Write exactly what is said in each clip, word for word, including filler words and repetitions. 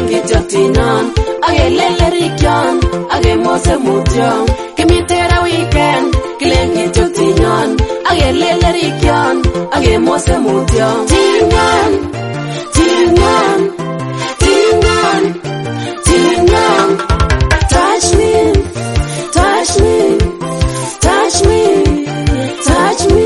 kilengi jotinyon agelelerikion agemose mutyo kimitera weekend kilengi jotinyon agelelerikion agemose mutyo tinyon tinyon tinyon tinyon touch me touch me touch me touch me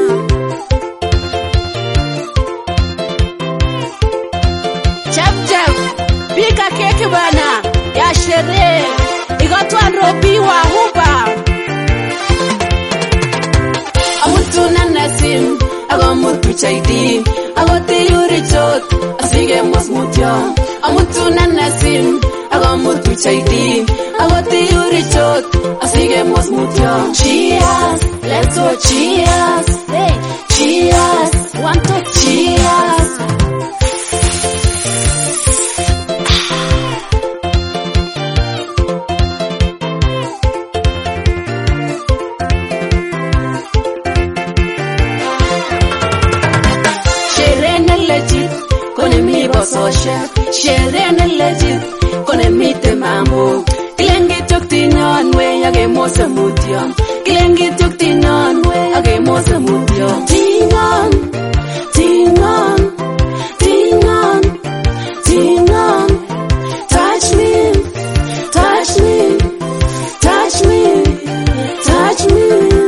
chap chap pika keki bana ya sherehe igotwa robi wa huba amutuna nasim agamutu chaidi agote yuri jot asige mosmutyo amutuna nasim agamutu chaidi agote yuri jot asige mosmutyo cheers let's go cheers hey cheers one to cheers Social sherene legit kone mite mambo kilengi tuktinyon we age mose mutyo kilengi tuktinyon we age mose mutyo tingon tingon tingon tingon touch me touch me touch me touch me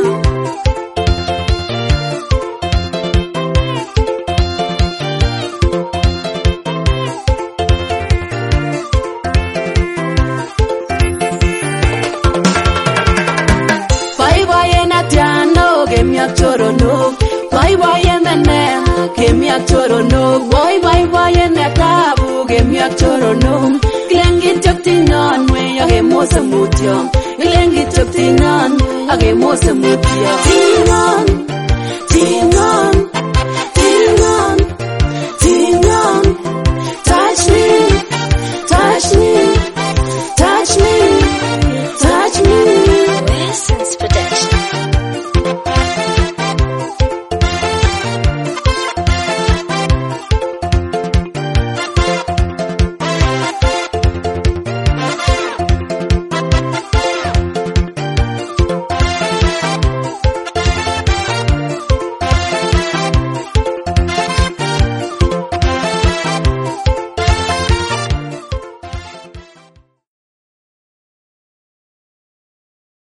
choro no bye bye and then came ya choro no boy bye bye and kabu came ya choro no kilengi tuktinyon we age mose mutyo kilengi tuktinyon age mose mutyo tingon